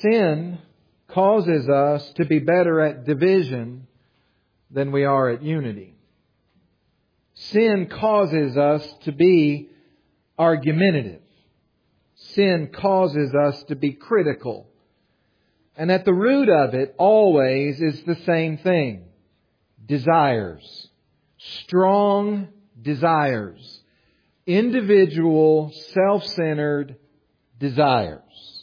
Sin causes us to be better at division than we are at unity. Sin causes us to be argumentative. Sin causes us to be critical. And at the root of it always is the same thing. Desires. Strong desires. Individual, self-centered desires.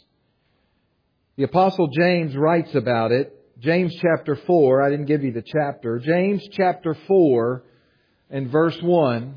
The Apostle James writes about it. James chapter 4, I didn't give you the chapter. James chapter 4 and verse 1.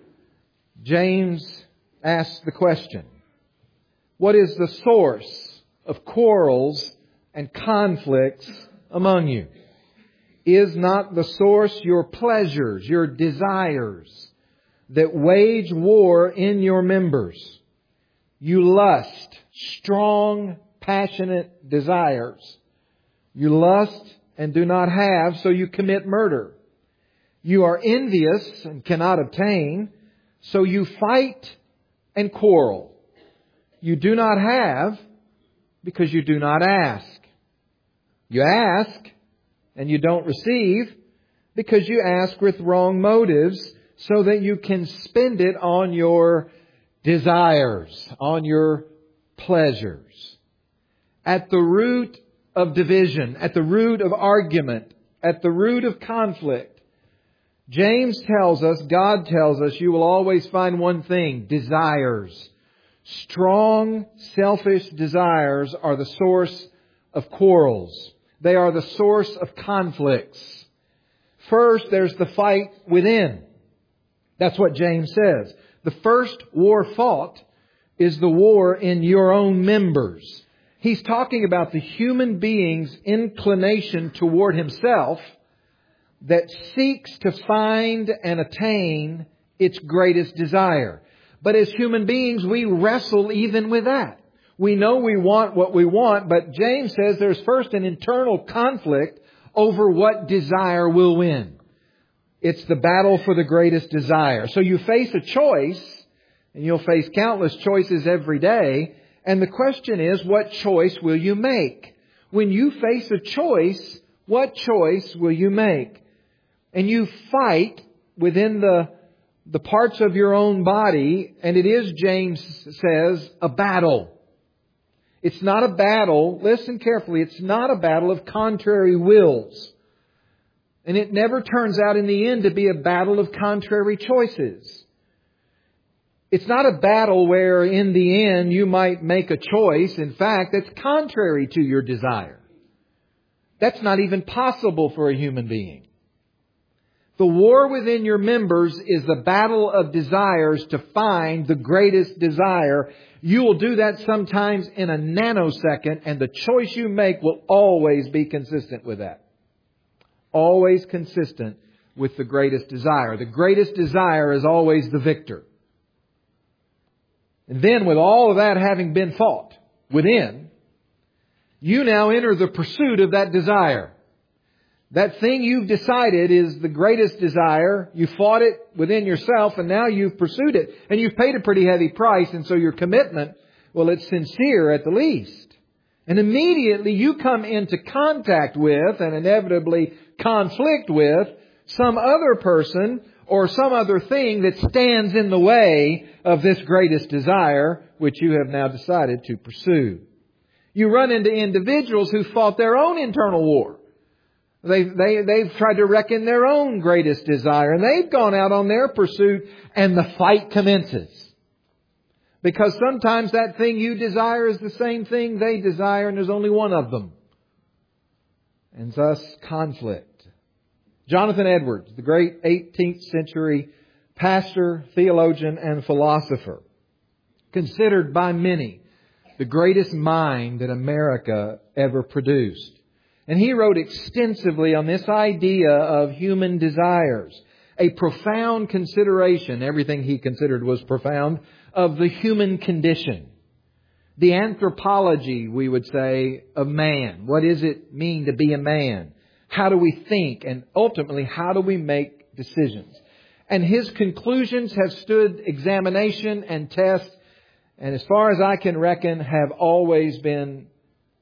James asks the question, what is the source of quarrels and conflicts among you? Is not the source your pleasures, your desires that wage war in your members? You lust, strong, passionate desires. You lust and do not have, so you commit murder. You are envious and cannot obtain, so you fight and quarrel. You do not have because you do not ask. You ask and you don't receive because you ask with wrong motives so that you can spend it on your desires, on your pleasures. At the root of division, at the root of argument, at the root of conflict, James tells us, God tells us, you will always find one thing, desires. Strong, selfish desires are the source of quarrels. They are the source of conflicts. First, there's the fight within. That's what James says. The first war fought is the war in your own members. He's talking about the human being's inclination toward himself that seeks to find and attain its greatest desire. But as human beings, we wrestle even with that. We know we want what we want, but James says there's first an internal conflict over what desire will win. It's the battle for the greatest desire. So you face a choice, and you'll face countless choices every day. And the question is, what choice will you make? When you face a choice, what choice will you make? And you fight within the parts of your own body, and it is, James says, a battle. It's not a battle, listen carefully, it's not a battle of contrary wills. And it never turns out in the end to be a battle of contrary choices. It's not a battle where in the end you might make a choice, in fact, that's contrary to your desire. That's not even possible for a human being. The war within your members is the battle of desires to find the greatest desire. You will do that sometimes in a nanosecond, and the choice you make will always be consistent with that. Always consistent with the greatest desire. The greatest desire is always the victor. And then with all of that having been fought within, you now enter the pursuit of that desire. That thing you've decided is the greatest desire. You fought it within yourself and now you've pursued it. And you've paid a pretty heavy price. And so your commitment, well, it's sincere at the least. And immediately you come into contact with and inevitably conflict with some other person or some other thing that stands in the way of this greatest desire, which you have now decided to pursue. You run into individuals who fought their own internal war. They've tried to reckon their own greatest desire, and they've gone out on their pursuit, and the fight commences. Because sometimes that thing you desire is the same thing they desire, and there's only one of them. And thus conflict. Jonathan Edwards, the great 18th century pastor, theologian, and philosopher, considered by many the greatest mind that America ever produced. And he wrote extensively on this idea of human desires. A profound consideration, everything he considered was profound, of the human condition. The anthropology, we would say, of man. What does it mean to be a man? How do we think? And ultimately, how do we make decisions? And his conclusions have stood examination and test. And as far as I can reckon, have always been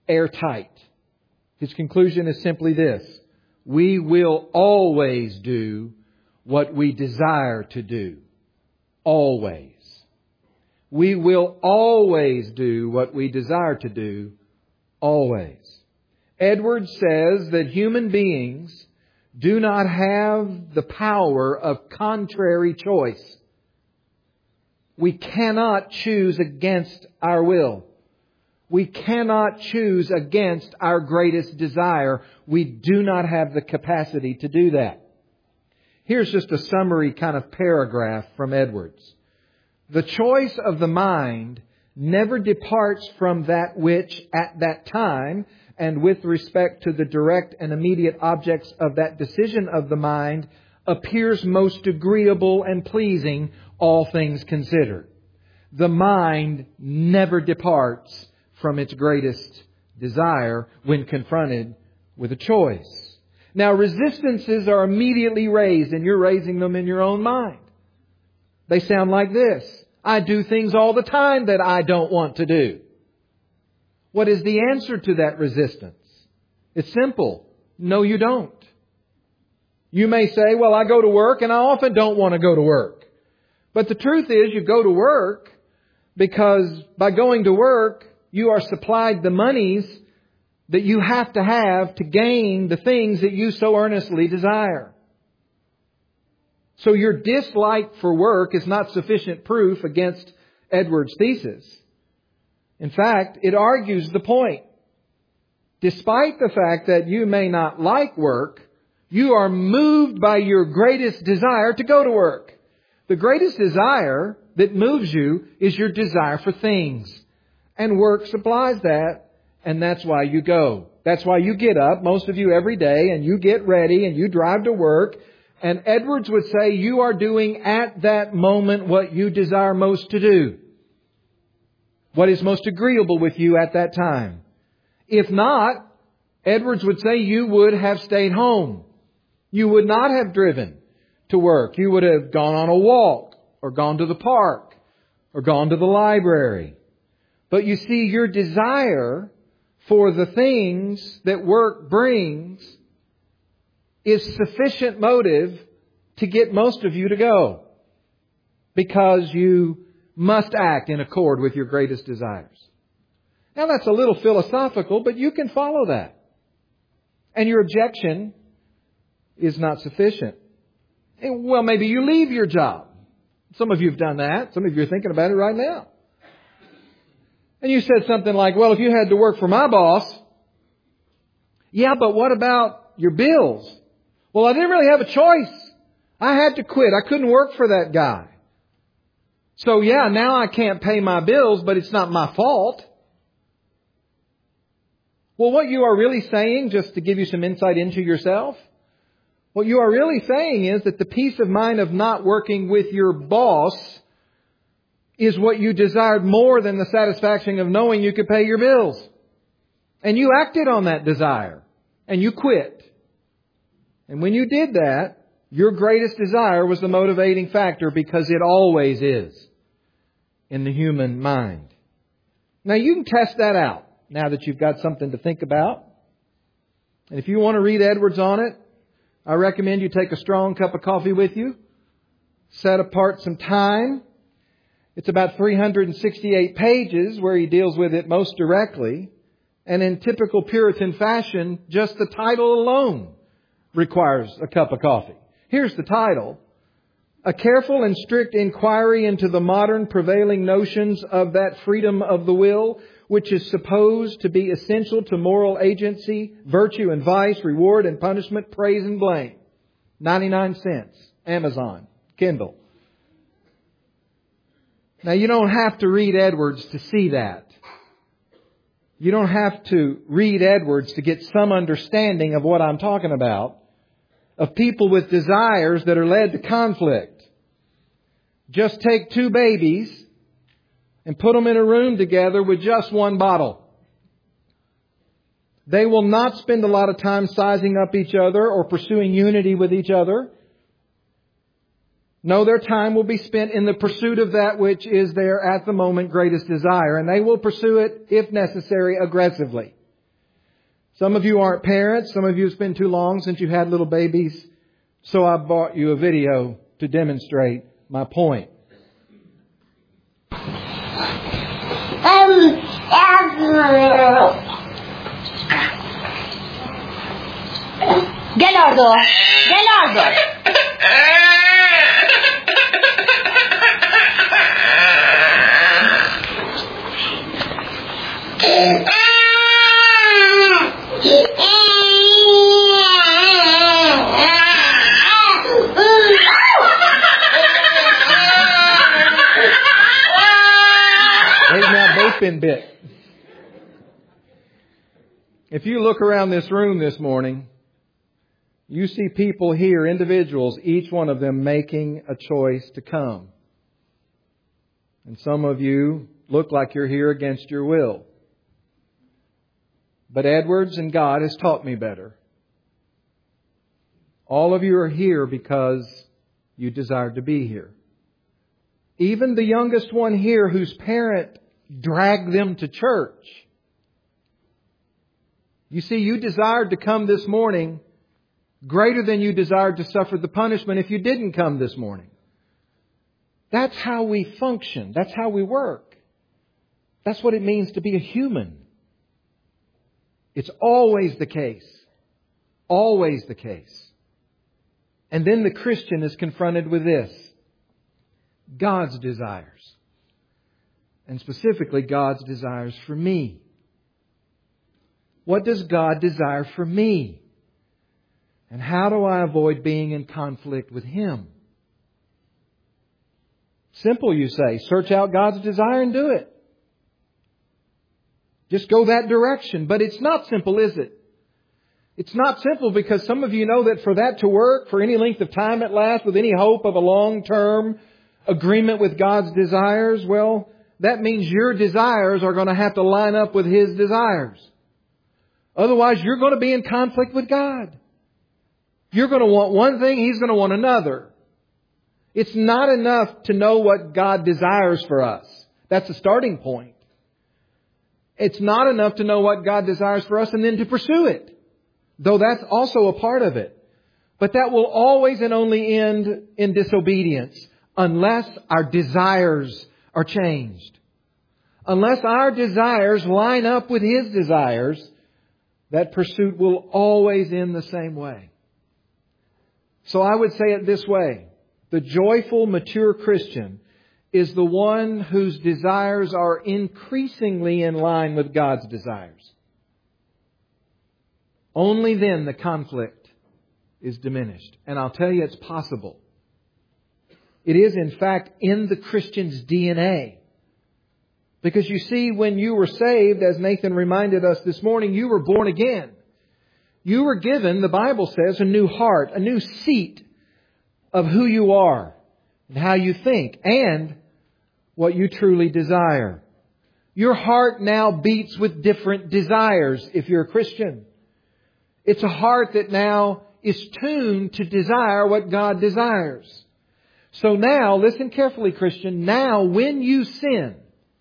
airtight. His conclusion is simply this: we will always do what we desire to do. Always. We will always do what we desire to do. Always. Edwards says that human beings do not have the power of contrary choice. We cannot choose against our will. We cannot choose against our greatest desire. We do not have the capacity to do that. Here's just a summary kind of paragraph from Edwards. The choice of the mind never departs from that which at that time and with respect to the direct and immediate objects of that decision of the mind appears most agreeable and pleasing, all things considered. The mind never departs from its greatest desire when confronted with a choice. Now, resistances are immediately raised, and you're raising them in your own mind. They sound like this: I do things all the time that I don't want to do. What is the answer to that resistance? It's simple. No, you don't. You may say, well, I go to work and I often don't want to go to work. But the truth is, you go to work because by going to work, you are supplied the monies that you have to gain the things that you so earnestly desire. So your dislike for work is not sufficient proof against Edwards' thesis. In fact, it argues the point. Despite the fact that you may not like work, you are moved by your greatest desire to go to work. The greatest desire that moves you is your desire for things. And work supplies that, and that's why you go. That's why you get up, most of you every day, and you get ready and you drive to work. And Edwards would say you are doing at that moment what you desire most to do. What is most agreeable with you at that time. If not, Edwards would say you would have stayed home. You would not have driven to work. You would have gone on a walk, or gone to the park, or gone to the library. But you see, your desire for the things that work brings is sufficient motive to get most of you to go. Because you must act in accord with your greatest desires. Now that's a little philosophical, but you can follow that. And your objection is not sufficient. Well, maybe you leave your job. Some of you have done that. Some of you are thinking about it right now. And you said something like, well, if you had to work for my boss, yeah, but what about your bills? Well, I didn't really have a choice. I had to quit. I couldn't work for that guy. So yeah, now I can't pay my bills, but it's not my fault. Well, what you are really saying, just to give you some insight into yourself, what you are really saying is that the peace of mind of not working with your boss is what you desired more than the satisfaction of knowing you could pay your bills. And you acted on that desire. And you quit. And when you did that, your greatest desire was the motivating factor, because it always is in the human mind. Now you can test that out now that you've got something to think about. And if you want to read Edwards on it, I recommend you take a strong cup of coffee with you. Set apart some time. It's about 368 pages where he deals with it most directly. And in typical Puritan fashion, just the title alone requires a cup of coffee. Here's the title: A Careful and Strict Inquiry into the Modern Prevailing Notions of that Freedom of the Will, which is supposed to be essential to moral agency, virtue and vice, reward and punishment, praise and blame. 99 cents. Amazon. Kindle. Now, you don't have to read Edwards to see that. You don't have to read Edwards to get some understanding of what I'm talking about, of people with desires that are led to conflict. Just take two babies and put them in a room together with just one bottle. They will not spend a lot of time sizing up each other or pursuing unity with each other. No, their time will be spent in the pursuit of that which is their at the moment greatest desire. And they will pursue it, if necessary, aggressively. Some of you aren't parents. Some of you it's been too long since you had little babies. So I brought you a video to demonstrate my point. Gelardo, Gelardo. They've now both been bit. If you look around this room this morning, you see people here, individuals, each one of them making a choice to come. And some of you look like you're here against your will. But Edwards and God has taught me better. All of you are here because you desired to be here. Even the youngest one here whose parent dragged them to church. You see, you desired to come this morning greater than you desired to suffer the punishment if you didn't come this morning. That's how we function. That's how we work. That's what it means to be a human. It's always the case. Always the case. And then the Christian is confronted with this: God's desires. And specifically, God's desires for me. What does God desire for me? And how do I avoid being in conflict with Him? Simple, you say. Search out God's desire and do it. Just go that direction. But it's not simple, is it? It's not simple because some of you know that for that to work, for any length of time at last, with any hope of a long-term agreement with God's desires, well, that means your desires are going to have to line up with His desires. Otherwise, you're going to be in conflict with God. You're going to want one thing, He's going to want another. It's not enough to know what God desires for us. That's the starting point. It's not enough to know what God desires for us and then to pursue it. Though that's also a part of it. But that will always and only end in disobedience unless our desires are changed. Unless our desires line up with His desires, that pursuit will always end the same way. So I would say it this way: the joyful, mature Christian is the one whose desires are increasingly in line with God's desires. Only then the conflict is diminished. And I'll tell you, it's possible. It is, in fact, in the Christian's DNA. Because you see, when you were saved, as Nathan reminded us this morning, you were born again. You were given, the Bible says, a new heart, a new seat of who you are and how you think and what you truly desire. Your heart now beats with different desires if you're a Christian. It's a heart that now is tuned to desire what God desires. So now, listen carefully, Christian, now when you sin,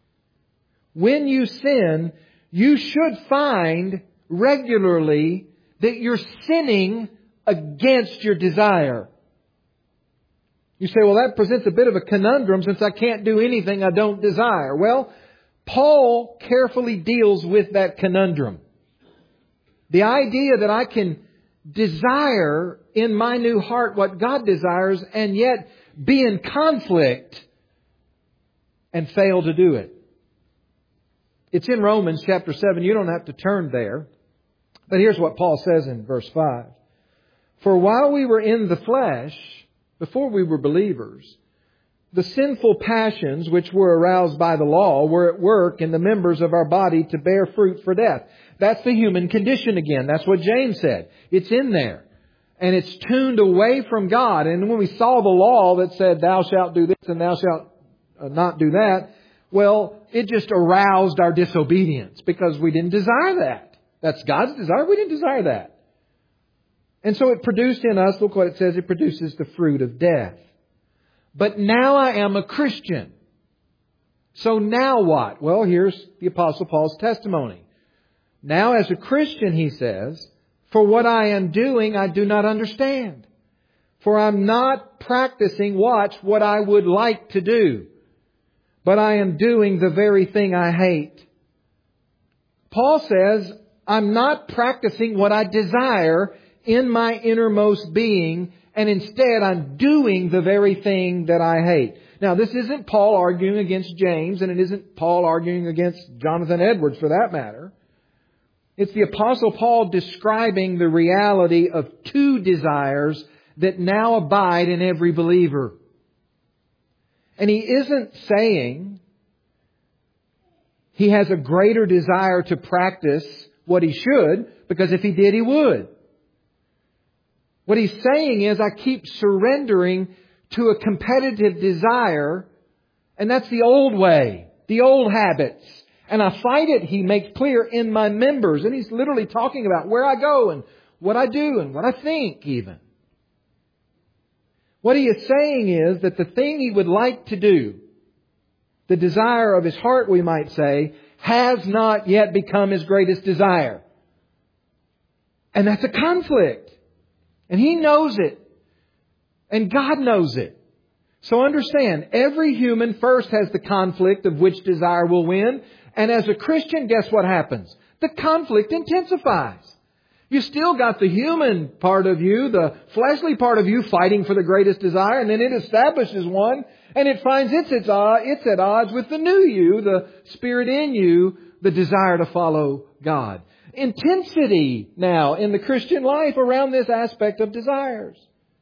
you should find regularly that you're sinning against your desire. You say, well, that presents a bit of a conundrum since I can't do anything I don't desire. Well, Paul carefully deals with that conundrum. The idea that I can desire in my new heart what God desires and yet be in conflict and fail to do it. It's in Romans chapter 7. You don't have to turn there. But here's what Paul says in verse 5. For while we were in the flesh, before we were believers, the sinful passions which were aroused by the law were at work in the members of our body to bear fruit for death. That's the human condition again. That's what James said. It's in there. And it's tuned away from God. And when we saw the law that said, thou shalt do this and thou shalt not do that, well, it just aroused our disobedience because we didn't desire that. That's God's desire. We didn't desire that. And so it produced in us, look what it says, it produces the fruit of death. But now I am a Christian. So now what? Well, here's the Apostle Paul's testimony. Now as a Christian, he says, for what I am doing, I do not understand. For I'm not practicing, watch, what I would like to do. But I am doing the very thing I hate. Paul says, I'm not practicing what I desire in my innermost being, and instead I'm doing the very thing that I hate. Now, this isn't Paul arguing against James, and it isn't Paul arguing against Jonathan Edwards for that matter. It's the Apostle Paul describing the reality of two desires that now abide in every believer. And he isn't saying he has a greater desire to practice what he should, because if he did, he would. What he's saying is, I keep surrendering to a competitive desire, and that's the old way, the old habits. And I fight it, he makes clear, in my members. And he's literally talking about where I go and what I do and what I think even. What he is saying is that the thing he would like to do, the desire of his heart, we might say, has not yet become his greatest desire. And that's a conflict. And he knows it. And God knows it. So understand, every human first has the conflict of which desire will win. And as a Christian, guess what happens? The conflict intensifies. You still got the human part of you, the fleshly part of you fighting for the greatest desire, and then it establishes one, and it finds it's at odds with the new you, the Spirit in you, the desire to follow God. Intensity now in the Christian life around this aspect of desires.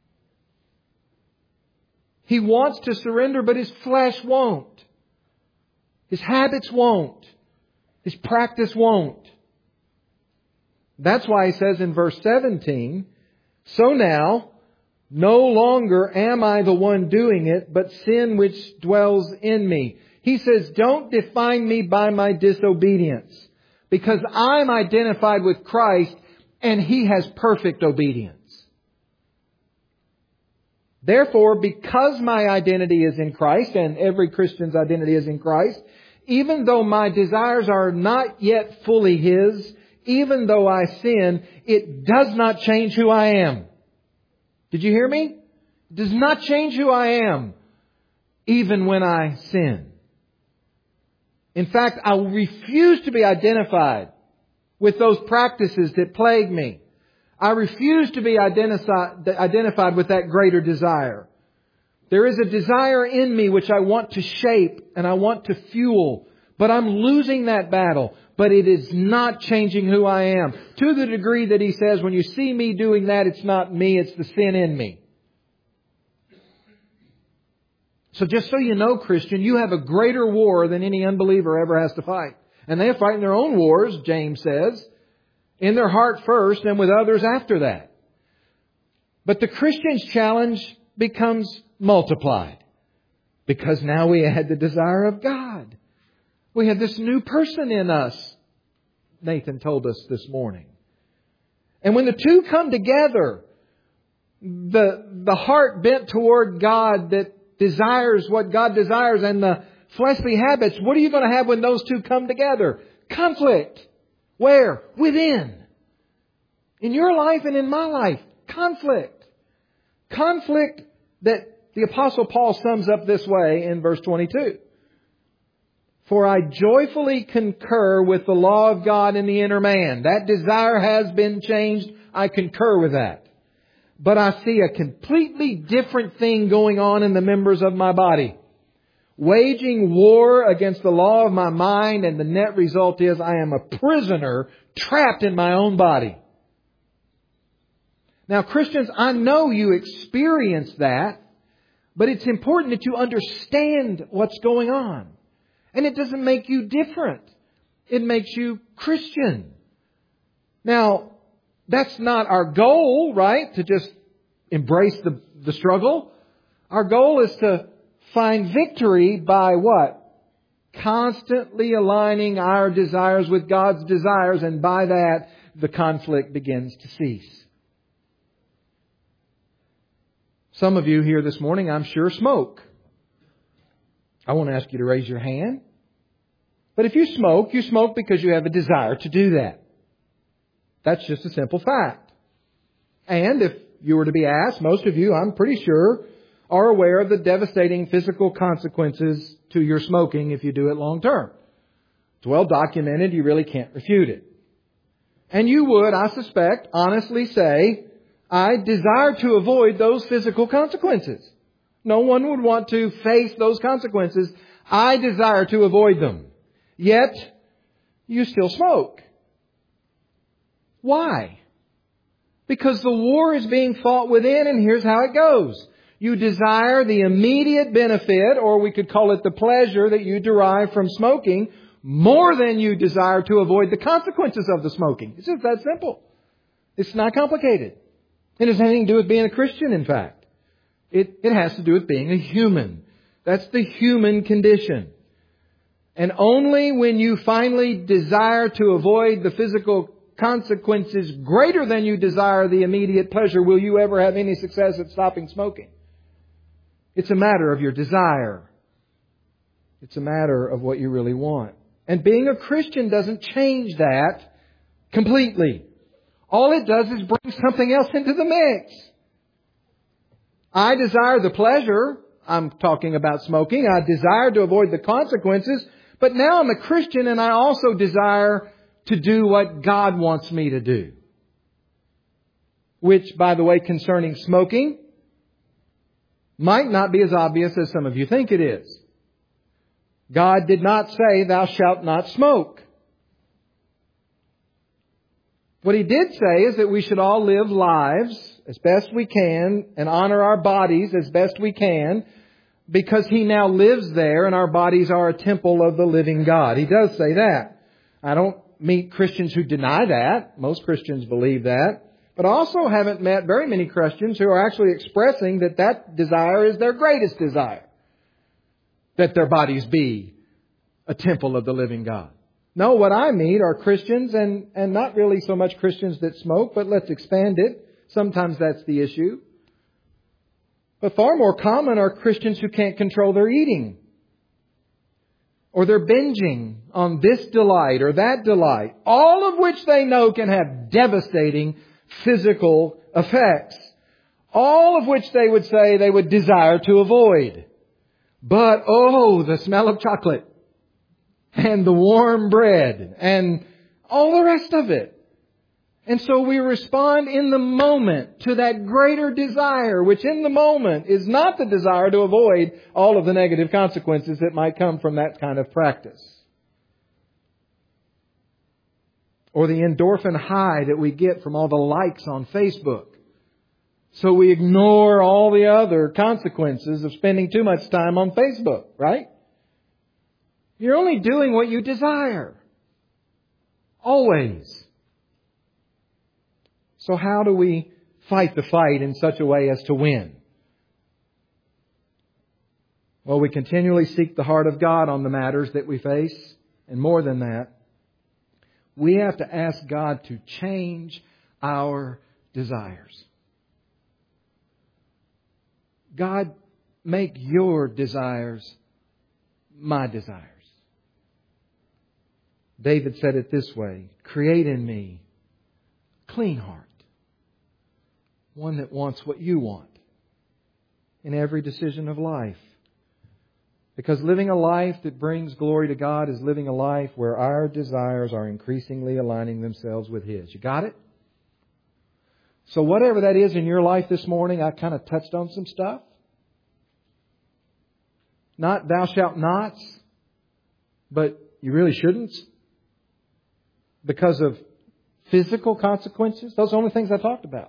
He wants to surrender, but his flesh won't. His habits won't. His practice won't. That's why he says in verse 17, so now, no longer am I the one doing it, but sin which dwells in me. He says, don't define me by my disobedience, because I'm identified with Christ and He has perfect obedience. Therefore, because my identity is in Christ, and every Christian's identity is in Christ, even though my desires are not yet fully His, even though I sin, it does not change who I am. Did you hear me? It does not change who I am, even when I sin. In fact, I refuse to be identified with those practices that plague me. I refuse to be identified with that greater desire. There is a desire in me which I want to shape and I want to fuel, but I'm losing that battle. But it is not changing who I am. To the degree that he says, when you see me doing that, it's not me, it's the sin in me. So just so you know, Christian, you have a greater war than any unbeliever ever has to fight. And they are fighting their own wars, James says, in their heart first and with others after that. But the Christian's challenge becomes multiplied, because now we add the desire of God. We have this new person in us, Nathan told us this morning. And when the two come together, the heart bent toward God that desires what God desires and the fleshly habits, what are you going to have when those two come together? Conflict. Where? Within. In your life and in my life. Conflict. Conflict that the Apostle Paul sums up this way in verse 22. For I joyfully concur with the law of God in the inner man. That desire has been changed. I concur with that. But I see a completely different thing going on in the members of my body. Waging war against the law of my mind, and the net result is I am a prisoner trapped in my own body. Now, Christians, I know you experience that, but it's important that you understand what's going on. And it doesn't make you different. It makes you Christian. Now, that's not our goal, right? To just embrace the struggle. Our goal is to find victory by what? Constantly aligning our desires with God's desires, and by that, the conflict begins to cease. Some of you here this morning, I'm sure, smoke. I won't ask you to raise your hand. But if you smoke because you have a desire to do that. That's just a simple fact. And if you were to be asked, most of you, I'm pretty sure, are aware of the devastating physical consequences to your smoking if you do it long term. It's well documented. You really can't refute it. And you would, I suspect, honestly say, I desire to avoid those physical consequences. No one would want to face those consequences. I desire to avoid them. Yet, you still smoke. Why? Because the war is being fought within, and here's how it goes. You desire the immediate benefit, or we could call it the pleasure that you derive from smoking, more than you desire to avoid the consequences of the smoking. It's just that simple. It's not complicated. It has anything to do with being a Christian, in fact. It has to do with being a human. That's the human condition. And only when you finally desire to avoid the physical consequences greater than you desire the immediate pleasure will you ever have any success at stopping smoking. It's a matter of your desire. It's a matter of what you really want. And being a Christian doesn't change that completely. All it does is bring something else into the mix. I desire the pleasure. I'm talking about smoking. I desire to avoid the consequences. But now I'm a Christian and I also desire to do what God wants me to do. Which, by the way, concerning smoking, might not be as obvious as some of you think it is. God did not say, thou shalt not smoke. What He did say is that we should all live lives as best we can and honor our bodies as best we can because He now lives there and our bodies are a temple of the living God. He does say that. I don't meet Christians who deny that. Most Christians believe that. But I also haven't met very many Christians who are actually expressing that that desire is their greatest desire. That their bodies be a temple of the living God. No, what I meet are Christians and not really so much Christians that smoke, but let's expand it. Sometimes that's the issue. But far more common are Christians who can't control their eating. Or they're binging on this delight or that delight. All of which they know can have devastating physical effects. All of which they would say they would desire to avoid. But, the smell of chocolate. And the warm bread. And all the rest of it. And so we respond in the moment to that greater desire, which in the moment is not the desire to avoid all of the negative consequences that might come from that kind of practice. Or the endorphin high that we get from all the likes on Facebook. So we ignore all the other consequences of spending too much time on Facebook, right? You're only doing what you desire. Always. So how do we fight the fight in such a way as to win? Well, we continually seek the heart of God on the matters that we face. And more than that, we have to ask God to change our desires. God, make your desires my desires. David said it this way, create in me a clean heart. One that wants what you want in every decision of life. Because living a life that brings glory to God is living a life where our desires are increasingly aligning themselves with His. You got it? So whatever that is in your life this morning, I kind of touched on some stuff. Not thou shalt nots, but you really shouldn't. Because of physical consequences. Those are the only things I talked about.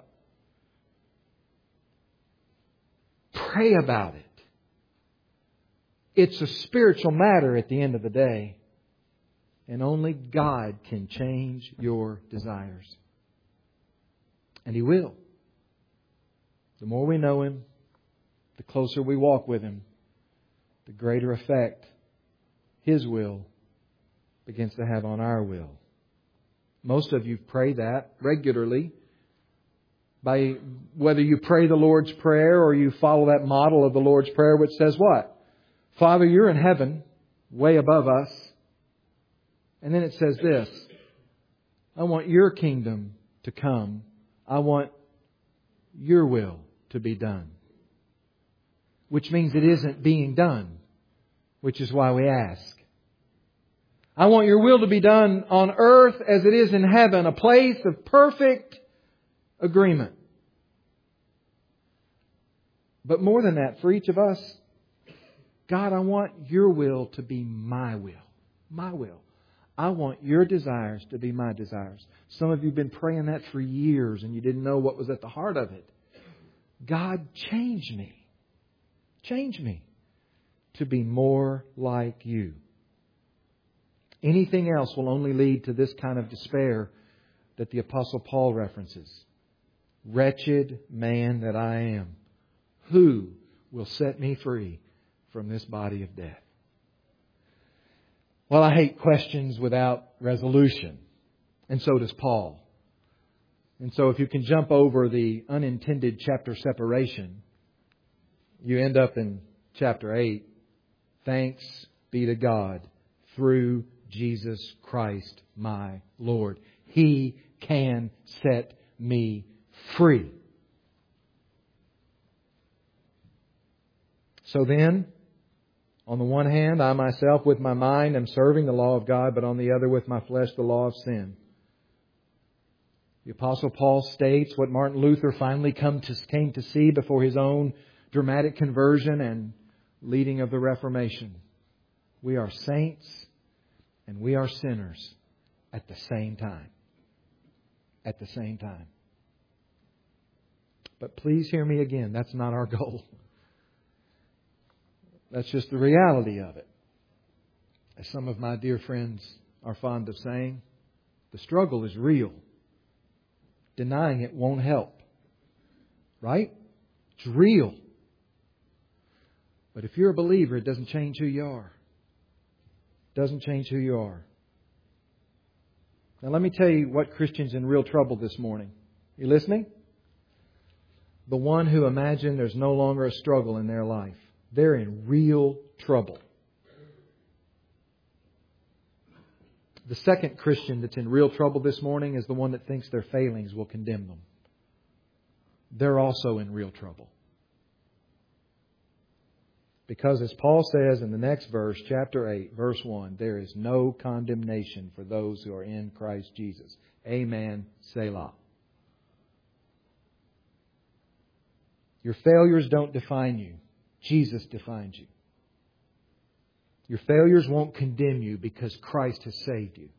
Pray about it. It's a spiritual matter at the end of the day. And only God can change your desires. And He will. The more we know Him, the closer we walk with Him, the greater effect His will begins to have on our will. Most of you pray that regularly. By whether you pray the Lord's Prayer or you follow that model of the Lord's Prayer, which says what? Father, you're in heaven, way above us. And then it says this, I want your kingdom to come. I want Your will to be done. Which means it isn't being done, which is why we ask. I want Your will to be done on earth as it is in heaven, a place of perfect agreement. But more than that, for each of us, God, I want Your will to be my will. My will. I want Your desires to be my desires. Some of you have been praying that for years and you didn't know what was at the heart of it. God, change me. Change me to be more like You. Anything else will only lead to this kind of despair that the Apostle Paul references. Wretched man that I am, who will set me free from this body of death? Well, I hate questions without resolution. And so does Paul. And so if you can jump over the unintended chapter separation, you end up in chapter 8. Thanks be to God through Jesus Christ my Lord. He can set me free. So then, on the one hand, I myself with my mind am serving the law of God, but on the other with my flesh the law of sin. The Apostle Paul states what Martin Luther finally came to see before his own dramatic conversion and leading of the Reformation. We are saints and we are sinners at the same time. At the same time. But please hear me again. That's not our goal. That's just the reality of it. As some of my dear friends are fond of saying, the struggle is real. Denying it won't help. Right? It's real. But if you're a believer, it doesn't change who you are. It doesn't change who you are. Now let me tell you what Christian's in real trouble this morning. You listening? The one who imagine there's no longer a struggle in their life. They're in real trouble. The second Christian that's in real trouble this morning is the one that thinks their failings will condemn them. They're also in real trouble. Because as Paul says in the next verse, chapter 8, verse 1, there is no condemnation for those who are in Christ Jesus. Amen. Selah. Your failures don't define you. Jesus defines you. Your failures won't condemn you because Christ has saved you.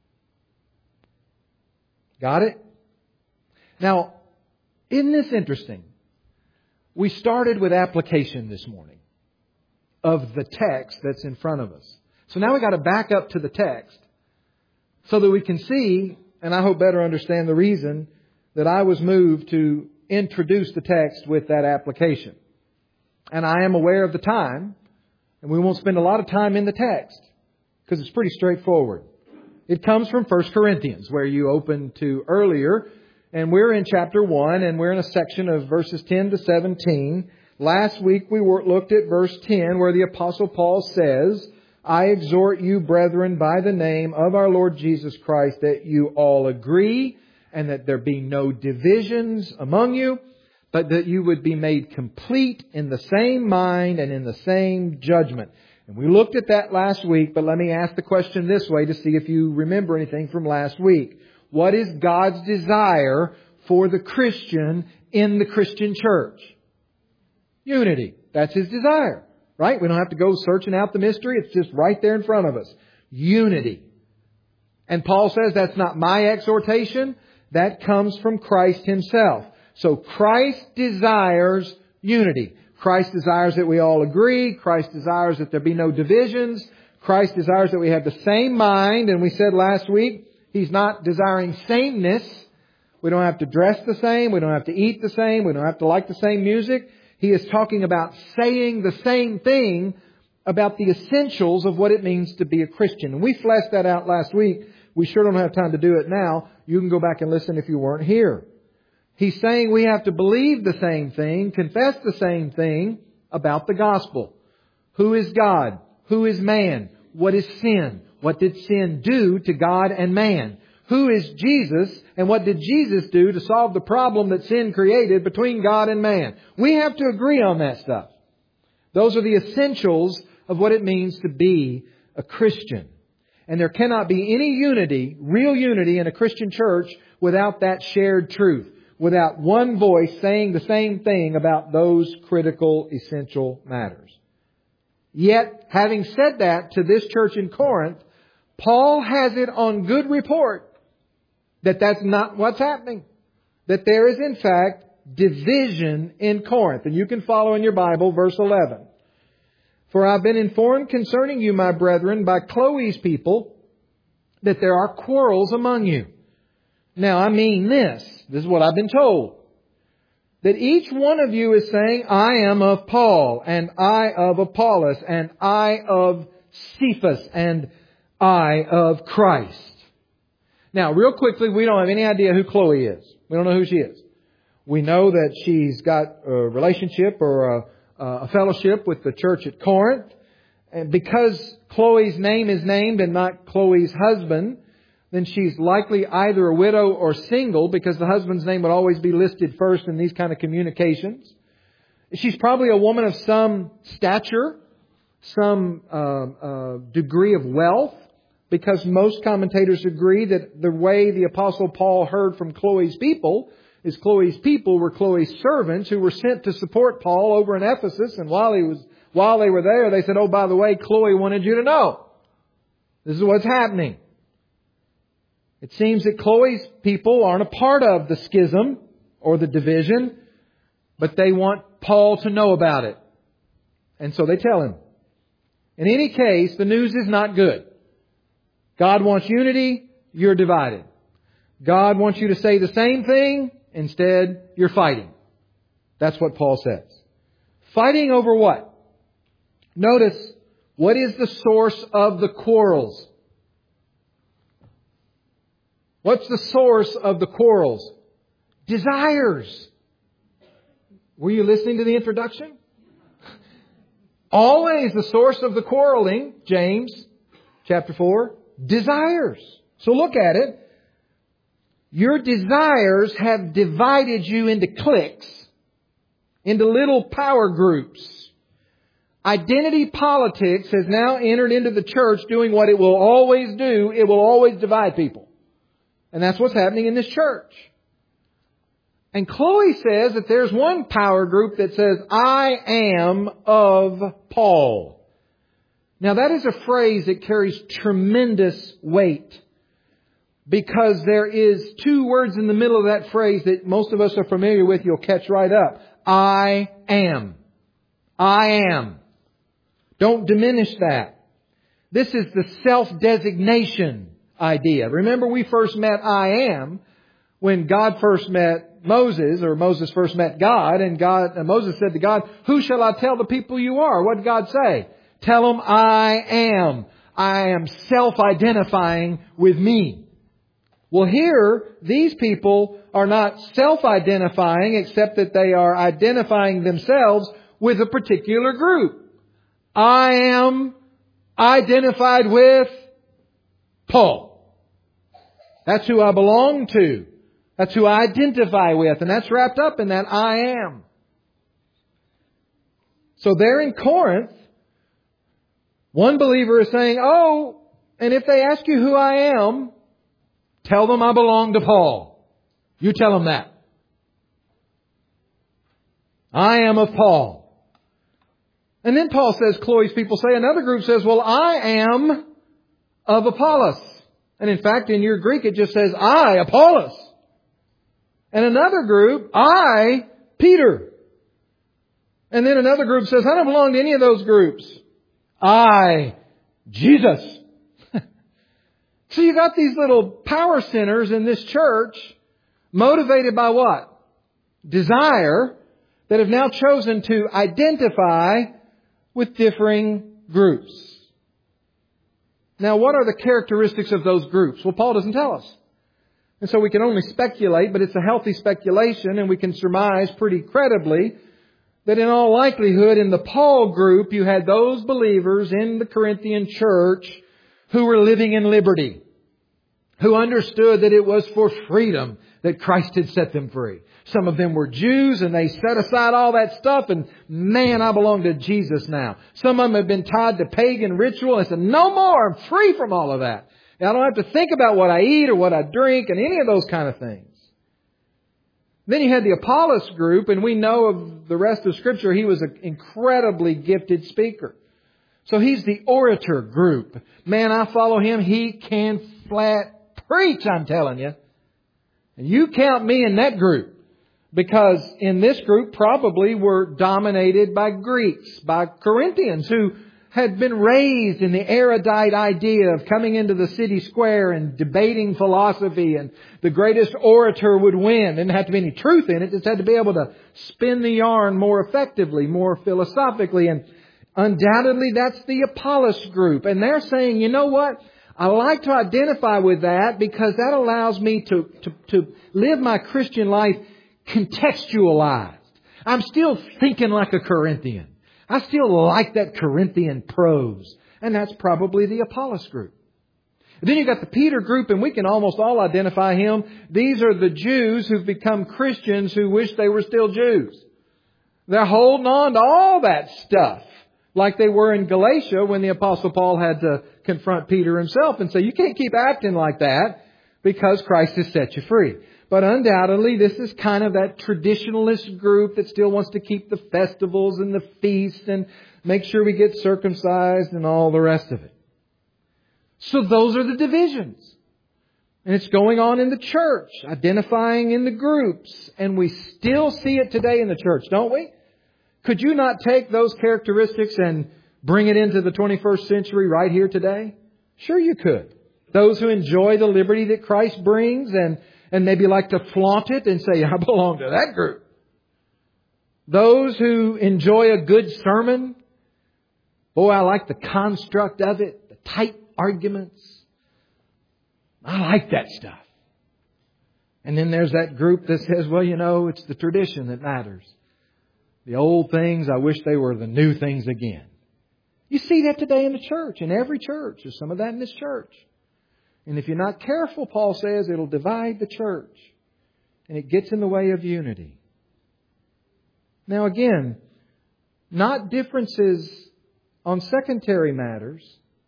Got it? Now, isn't this interesting? We started with application this morning of the text that's in front of us. So now we've got to back up to the text so that we can see, and I hope better understand the reason that I was moved to introduce the text with that application. And I am aware of the time, and we won't spend a lot of time in the text because it's pretty straightforward. It comes from 1 Corinthians, where you opened to earlier, and we're in chapter 1, and we're in a section of verses 10 to 17. Last week we looked at verse 10, where the Apostle Paul says, I exhort you, brethren, by the name of our Lord Jesus Christ, that you all agree, and that there be no divisions among you, but that you would be made complete in the same mind and in the same judgment. And we looked at that last week, but let me ask the question this way to see if you remember anything from last week. What is God's desire for the Christian in the Christian church? Unity. That's His desire. Right? We don't have to go searching out the mystery. It's just right there in front of us. Unity. And Paul says that's not my exhortation. That comes from Christ Himself. So Christ desires unity. Christ desires that we all agree. Christ desires that there be no divisions. Christ desires that we have the same mind. And we said last week, He's not desiring sameness. We don't have to dress the same. We don't have to eat the same. We don't have to like the same music. He is talking about saying the same thing about the essentials of what it means to be a Christian. And we fleshed that out last week. We sure don't have time to do it now. You can go back and listen if you weren't here. He's saying we have to believe the same thing, confess the same thing about the gospel. Who is God? Who is man? What is sin? What did sin do to God and man? Who is Jesus and what did Jesus do to solve the problem that sin created between God and man? We have to agree on that stuff. Those are the essentials of what it means to be a Christian. And there cannot be any unity, real unity in a Christian church without that shared truth, without one voice saying the same thing about those critical, essential matters. Yet, having said that to this church in Corinth, Paul has it on good report that that's not what's happening. That there is in fact division in Corinth. And you can follow in your Bible verse 11. For I've been informed concerning you, my brethren, by Chloe's people, that there are quarrels among you. Now I mean this. This is what I've been told. That each one of you is saying, I am of Paul, and I of Apollos, and I of Cephas, and I of Christ. Now, real quickly, we don't have any idea who Chloe is. We don't know who she is. We know that she's got a relationship or a fellowship with the church at Corinth. And because Chloe's name is named and not Chloe's husband, then she's likely either a widow or single, because the husband's name would always be listed first in these kind of communications. She's probably a woman of some stature, some degree of wealth, because most commentators agree that the way the Apostle Paul heard from Chloe's people is Chloe's people were Chloe's servants who were sent to support Paul over in Ephesus. And while they were there, they said, oh, by the way, Chloe wanted you to know. This is what's happening. It seems that Chloe's people aren't a part of the schism or the division, but they want Paul to know about it. And so they tell him. In any case, the news is not good. God wants unity, you're divided. God wants you to say the same thing, instead you're fighting. That's what Paul says. Fighting over what? Notice, what is the source of the quarrels? What's the source of the quarrels? Desires. Were you listening to the introduction? Always the source of the quarreling, James chapter 4, desires. So look at it. Your desires have divided you into cliques, into little power groups. Identity politics has now entered into the church doing what it will always do. It will always divide people. And that's what's happening in this church. And Chloe says that there's one power group that says, I am of Paul. Now that is a phrase that carries tremendous weight, because there is two words in the middle of that phrase that most of us are familiar with. You'll catch right up. I am. I am. Don't diminish that. This is the self-designation idea. Remember, we first met I am when God first met Moses, or Moses first met God, and Moses said to God, who shall I tell the people you are? What did God say? Tell them I am. I am self-identifying with me. Well, here, these people are not self-identifying, except that they are identifying themselves with a particular group. I am identified with Paul. That's who I belong to. That's who I identify with. And that's wrapped up in that I am. So there in Corinth, one believer is saying, oh, and if they ask you who I am, tell them I belong to Paul. You tell them that. I am of Paul. And then Paul says, Chloe's people say, another group says, well, I am of Apollos. And in fact, in your Greek, it just says, I, Apollos. And another group, I, Peter. And then another group says, I don't belong to any of those groups. I, Jesus. So you got these little power centers in this church, motivated by what? Desire, that have now chosen to identify with differing groups. Now, what are the characteristics of those groups? Well, Paul doesn't tell us. And so we can only speculate, but it's a healthy speculation, and we can surmise pretty credibly that in all likelihood in the Paul group you had those believers in the Corinthian church who were living in liberty, who understood that it was for freedom that Christ had set them free. Some of them were Jews and they set aside all that stuff and, man, I belong to Jesus now. Some of them have been tied to pagan ritual and said, no more, I'm free from all of that. And I don't have to think about what I eat or what I drink and any of those kind of things. Then you had the Apollos group, and we know of the rest of Scripture, he was an incredibly gifted speaker. So he's the orator group. Man, I follow him. He can flat preach, I'm telling you. And you count me in that group. Because in this group probably were dominated by Greeks, by Corinthians, who had been raised in the erudite idea of coming into the city square and debating philosophy, and the greatest orator would win. Didn't have to be any truth in it, just had to be able to spin the yarn more effectively, more philosophically. And undoubtedly that's the Apollos group. And they're saying, you know what? I like to identify with that because that allows me to live my Christian life contextualized. I'm still thinking like a Corinthian. I still like that Corinthian prose. And that's probably the Apollos group. Then you've got the Peter group, and we can almost all identify him. These are the Jews who've become Christians who wish they were still Jews. They're holding on to all that stuff, like they were in Galatia when the Apostle Paul had to confront Peter himself and say, you can't keep acting like that because Christ has set you free. But undoubtedly, this is kind of that traditionalist group that still wants to keep the festivals and the feasts and make sure we get circumcised and all the rest of it. So those are the divisions. And it's going on in the church, identifying in the groups. And we still see it today in the church, don't we? Could you not take those characteristics and bring it into the 21st century right here today? Sure you could. Those who enjoy the liberty that Christ brings and maybe like to flaunt it and say, I belong to that group. Those who enjoy a good sermon. Boy, I like the construct of it, the tight arguments. I like that stuff. And then there's that group that says, well, you know, it's the tradition that matters. The old things, I wish they were the new things again. You see that today in the church, in every church. There's some of that in this church. And if you're not careful, Paul says, it'll divide the church. And it gets in the way of unity. Now again, not differences on secondary matters.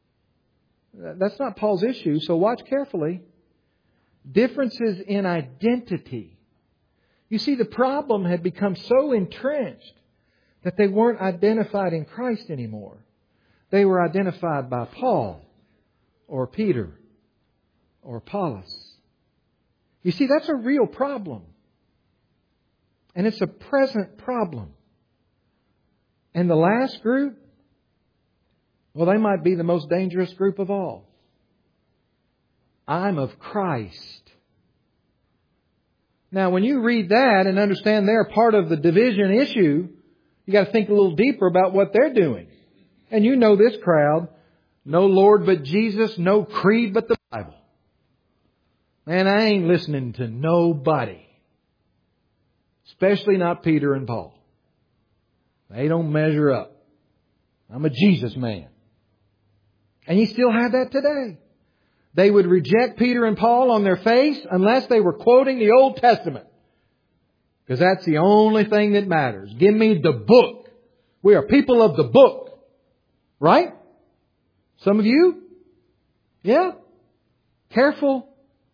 That's not Paul's issue, so watch carefully. Differences in identity. You see, the problem had become so entrenched that they weren't identified in Christ anymore. They were identified by Paul or Peter or Apollos. You see, that's a real problem. And it's a present problem. And the last group, well, they might be the most dangerous group of all. I'm of Christ. Now, when you read that and understand they're part of the division issue, you got to think a little deeper about what they're doing. And you know this crowd. No Lord but Jesus, no creed but the Bible. Man, I ain't listening to nobody. Especially not Peter and Paul. They don't measure up. I'm a Jesus man. And you still have that today. They would reject Peter and Paul on their face unless they were quoting the Old Testament. Because that's the only thing that matters. Give me the book. We are people of the book. Right? Some of you? Yeah? Careful.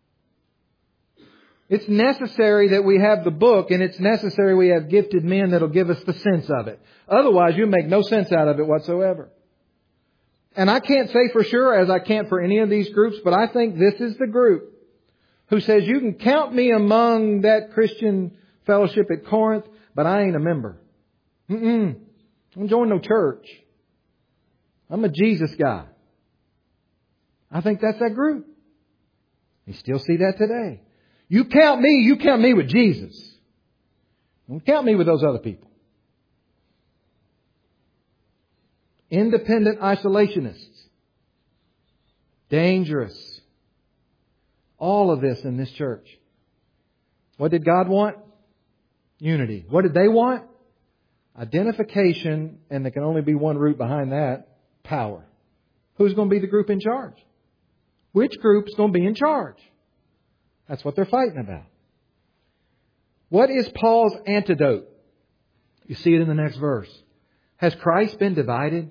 It's necessary that we have the book, and it's necessary we have gifted men that'll give us the sense of it. Otherwise, you'll make no sense out of it whatsoever. And I can't say for sure, as I can't for any of these groups, but I think this is the group who says, you can count me among that Christian fellowship at Corinth, but I ain't a member. I don't join no church. I'm a Jesus guy. I think that's that group. You still see that today. You count me with Jesus. Don't count me with those other people. Independent isolationists. Dangerous. All of this in this church. What did God want? Unity. What did they want? Identification, and there can only be one root behind that, power. Who's going to be the group in charge? Which group's going to be in charge? That's what they're fighting about. What is Paul's antidote? You see it in the next verse. Has Christ been divided?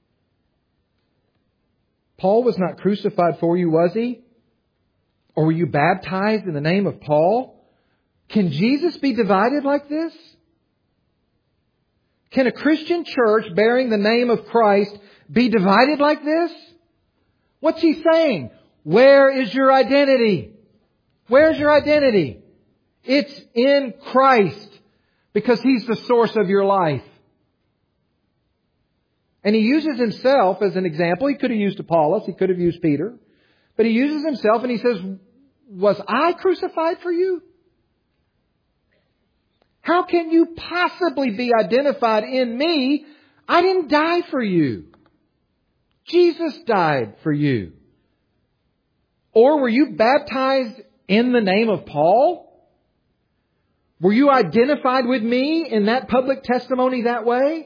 Paul was not crucified for you, was He? Or were you baptized in the name of Paul? Can Jesus be divided like this? Can a Christian church bearing the name of Christ be divided like this? What's he saying? Where is your identity? Where's your identity? It's in Christ, because He's the source of your life. And he uses himself as an example. He could have used Apollos. He could have used Peter. But he uses himself and he says, was I crucified for you? How can you possibly be identified in me? I didn't die for you. Jesus died for you. Or were you baptized in the name of Paul? Were you identified with me in that public testimony that way?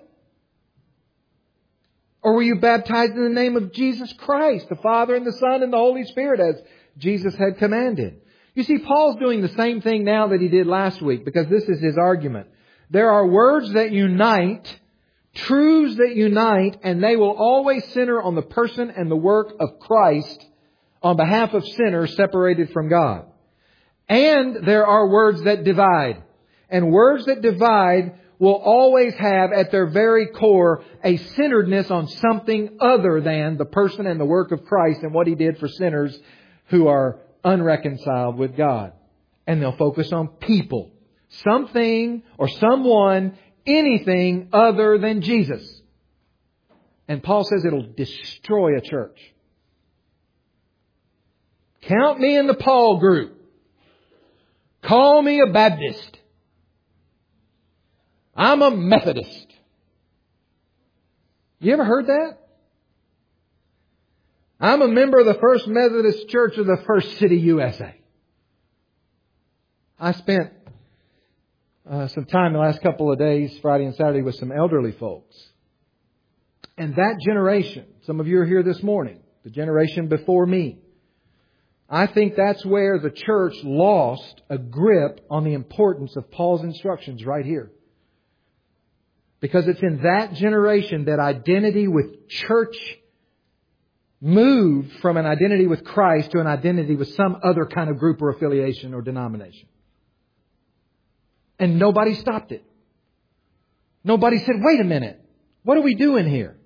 Or were you baptized in the name of Jesus Christ, the Father and the Son and the Holy Spirit, as Jesus had commanded? You see, Paul's doing the same thing now that he did last week, because this is his argument. There are words that unite, truths that unite, and they will always center on the person and the work of Christ on behalf of sinners separated from God. And there are words that divide. And words that divide will always have at their very core a centeredness on something other than the person and the work of Christ and what He did for sinners who are unreconciled with God. And they'll focus on people, something or someone, anything other than Jesus. And Paul says it'll destroy a church. Count me in the Paul group. Call me a Baptist. I'm a Methodist. You ever heard that? I'm a member of the First Methodist Church of the First City, USA. I spent some time the last couple of days, Friday and Saturday, with some elderly folks. And that generation, some of you are here this morning, the generation before me, I think that's where the church lost a grip on the importance of Paul's instructions right here. Because it's in that generation that identity with church moved from an identity with Christ to an identity with some other kind of group or affiliation or denomination. And nobody stopped it. Nobody said, wait a minute, what are we doing here?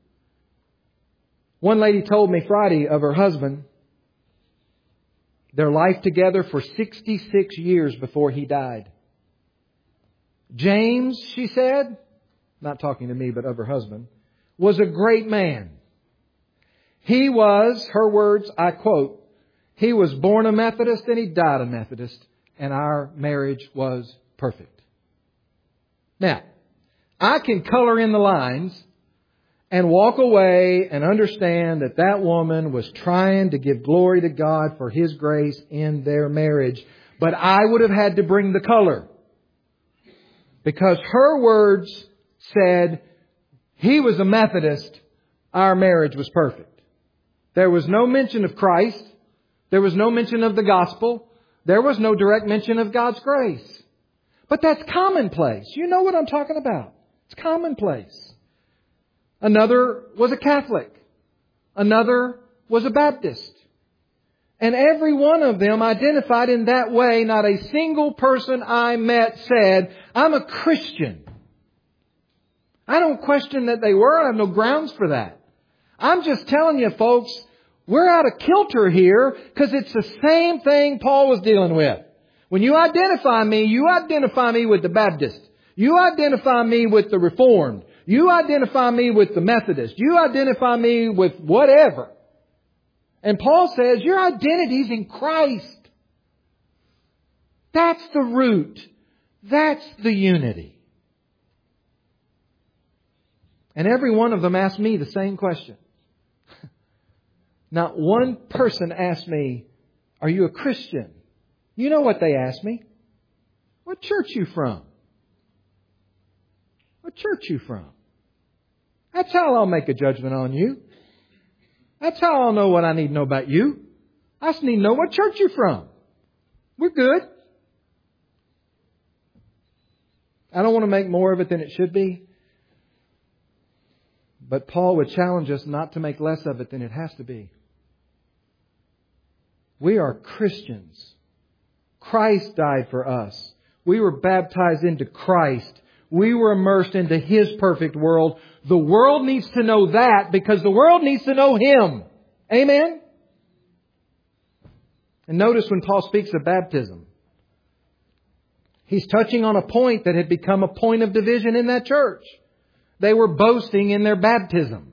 One lady told me Friday of her husband, their life together for 66 years before he died. James, she said, not talking to me, but of her husband, was a great man. He was, her words, I quote, he was born a Methodist and he died a Methodist, and our marriage was perfect. Now, I can color in the lines and walk away and understand that that woman was trying to give glory to God for His grace in their marriage. But I would have had to bring the color. Because her words said, he was a Methodist, our marriage was perfect. There was no mention of Christ. There was no mention of the gospel. There was no direct mention of God's grace. But that's commonplace. You know what I'm talking about. It's commonplace. Another was a Catholic. Another was a Baptist. And every one of them identified in that way. Not a single person I met said, I'm a Christian. I don't question that they were. I have no grounds for that. I'm just telling you, folks, we're out of kilter here because it's the same thing Paul was dealing with. When you identify me with the Baptist. You identify me with the Reformed. You identify me with the Methodist. You identify me with whatever. And Paul says your identity's in Christ. That's the root. That's the unity. And every one of them asked me the same question. Not one person asked me, are you a Christian? You know what they asked me? What church you from? What church you from? That's how I'll make a judgment on you. That's how I'll know what I need to know about you. I just need to know what church you're from. We're good. I don't want to make more of it than it should be. But Paul would challenge us not to make less of it than it has to be. We are Christians. Christ died for us. We were baptized into Christ. We were immersed into His perfect world. The world needs to know that because the world needs to know Him. Amen? And notice when Paul speaks of baptism, he's touching on a point that had become a point of division in that church. They were boasting in their baptism.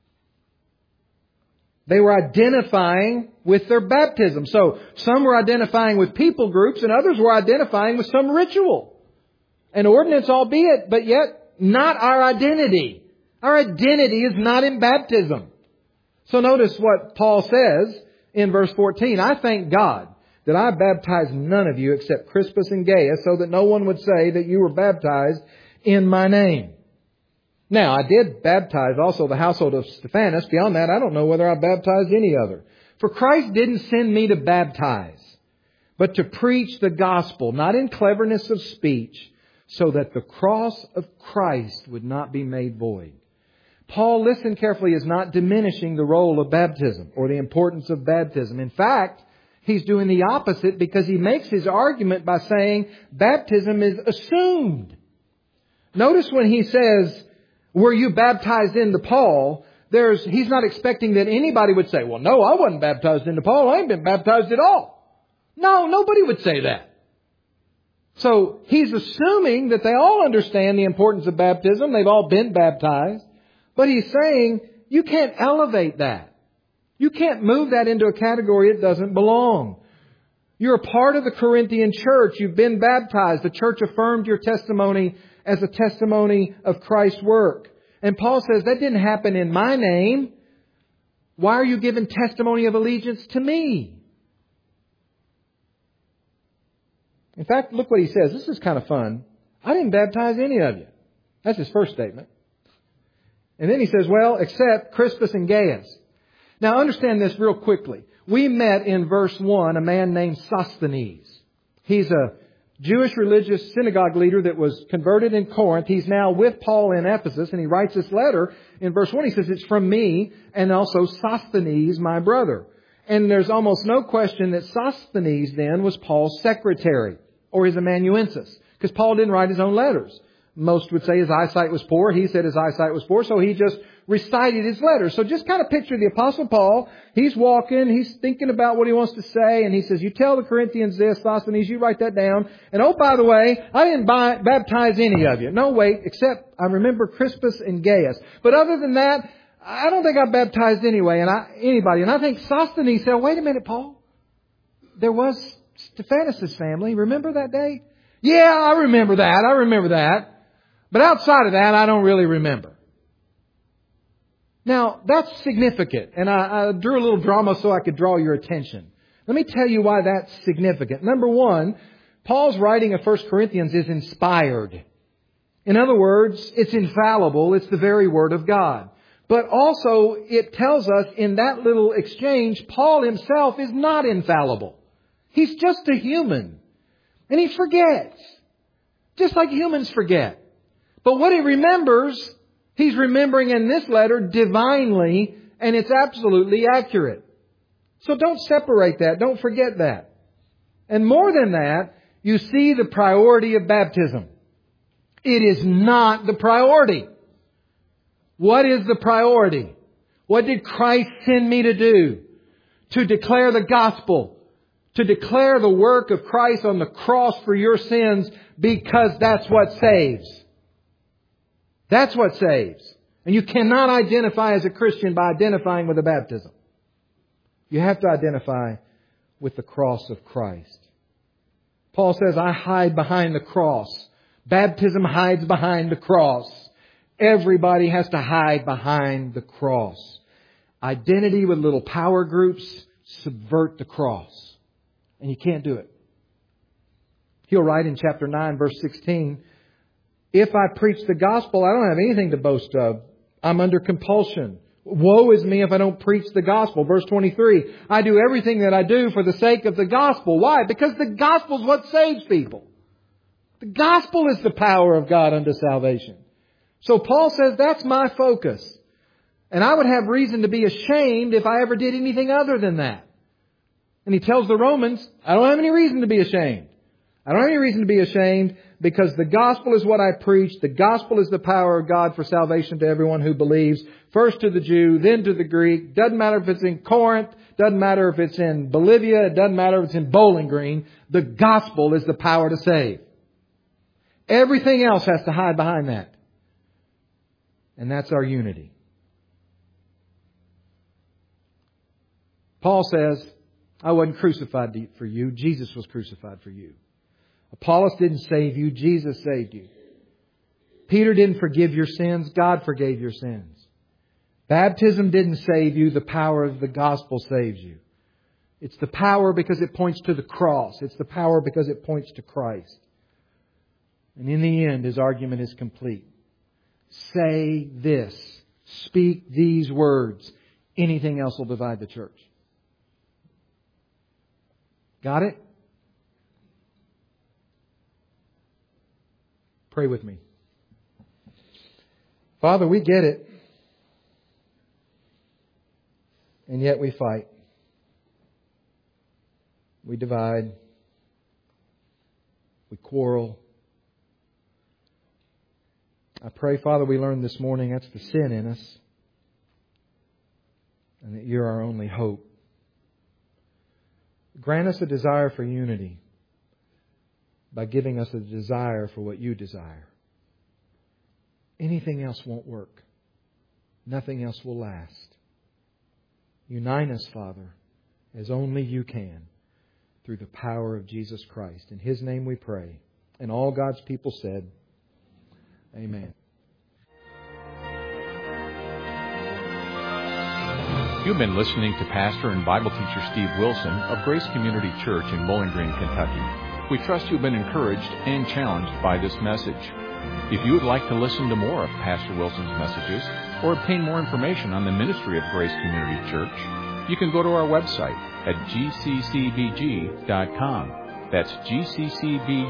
They were identifying with their baptism. So some were identifying with people groups and others were identifying with some ritual. An ordinance albeit, but yet not our identity. Our identity is not in baptism. So notice what Paul says in verse 14. I thank God that I baptized none of you except Crispus and Gaius, so that no one would say that you were baptized in my name. Now, I did baptize also the household of Stephanas. Beyond that, I don't know whether I baptized any other. For Christ didn't send me to baptize, but to preach the gospel, not in cleverness of speech, so that the cross of Christ would not be made void. Paul, listen carefully, is not diminishing the role of baptism or the importance of baptism. In fact, he's doing the opposite because he makes his argument by saying baptism is assumed. Notice when he says, were you baptized into Paul? He's not expecting that anybody would say, well, no, I wasn't baptized into Paul. I ain't been baptized at all. No, nobody would say that. So he's assuming that they all understand the importance of baptism. They've all been baptized. But he's saying you can't elevate that. You can't move that into a category it doesn't belong. You're a part of the Corinthian church. You've been baptized. The church affirmed your testimony as a testimony of Christ's work. And Paul says, that didn't happen in my name. Why are you giving testimony of allegiance to me? In fact, look what he says. This is kind of fun. I didn't baptize any of you. That's his first statement. And then he says, well, except Crispus and Gaius. Now understand this real quickly. We met in verse 1 a man named Sosthenes. He's a Jewish religious synagogue leader that was converted in Corinth. He's now with Paul in Ephesus, and he writes this letter in verse 1. He says, it's from me and also Sosthenes, my brother. And there's almost no question that Sosthenes then was Paul's secretary or his amanuensis, because Paul didn't write his own letters. Most would say his eyesight was poor. He said his eyesight was poor, so he just recited his letters. So just kind of picture the Apostle Paul. He's walking, he's thinking about what he wants to say, and he says, you tell the Corinthians this, Sosthenes, you write that down. And oh, by the way, I didn't baptize any of you. No, wait, except I remember Crispus and Gaius. But other than that, I don't think I baptized anybody. And I think Sosthenes said, wait a minute, Paul. There was Stephanas' family. Remember that day? Yeah, I remember that. But outside of that, I don't really remember. Now, that's significant. And I drew a little drama so I could draw your attention. Let me tell you why that's significant. Number one, Paul's writing of 1 Corinthians is inspired. In other words, it's infallible. It's the very Word of God. But also, it tells us in that little exchange, Paul himself is not infallible. He's just a human. And he forgets. Just like humans forget. But what he remembers, he's remembering in this letter divinely, and it's absolutely accurate. So don't separate that. Don't forget that. And more than that, you see the priority of baptism. It is not the priority. What is the priority? What did Christ send me to do? To declare the gospel. To declare the work of Christ on the cross for your sins, because that's what saves. That's what saves. And you cannot identify as a Christian by identifying with a baptism. You have to identify with the cross of Christ. Paul says, I hide behind the cross. Baptism hides behind the cross. Everybody has to hide behind the cross. Identity with little power groups subvert the cross. And you can't do it. He'll write in chapter 9, verse 16, if I preach the gospel, I don't have anything to boast of. I'm under compulsion. Woe is me if I don't preach the gospel. Verse 23, I do everything that I do for the sake of the gospel. Why? Because the gospel is what saves people. The gospel is the power of God unto salvation. So Paul says that's my focus. And I would have reason to be ashamed if I ever did anything other than that. And he tells the Romans, I don't have any reason to be ashamed. I don't have any reason to be ashamed because the gospel is what I preach. The gospel is the power of God for salvation to everyone who believes. First to the Jew, then to the Greek. Doesn't matter if it's in Corinth. Doesn't matter if it's in Bolivia. It doesn't matter if it's in Bowling Green. The gospel is the power to save. Everything else has to hide behind that. And that's our unity. Paul says, I wasn't crucified for you. Jesus was crucified for you. Apollos didn't save you. Jesus saved you. Peter didn't forgive your sins. God forgave your sins. Baptism didn't save you. The power of the gospel saves you. It's the power because it points to the cross. It's the power because it points to Christ. And in the end, his argument is complete. Say this. Speak these words. Anything else will divide the church. Got it? Pray with me. Father, we get it. And yet we fight. We divide. We quarrel. I pray, Father, we learned this morning that's the sin in us. And that You're our only hope. Grant us a desire for unity by giving us a desire for what You desire. Anything else won't work. Nothing else will last. Unite us, Father, as only You can through the power of Jesus Christ. In His name we pray. And all God's people said, Amen. You've been listening to Pastor and Bible teacher Steve Wilson of Grace Community Church in Bowling Green, Kentucky. We trust you've been encouraged and challenged by this message. If you would like to listen to more of Pastor Wilson's messages or obtain more information on the ministry of Grace Community Church, you can go to our website at gccbg.com. That's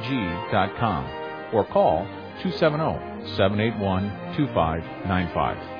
gccbg.com. Or call 270-781-2595.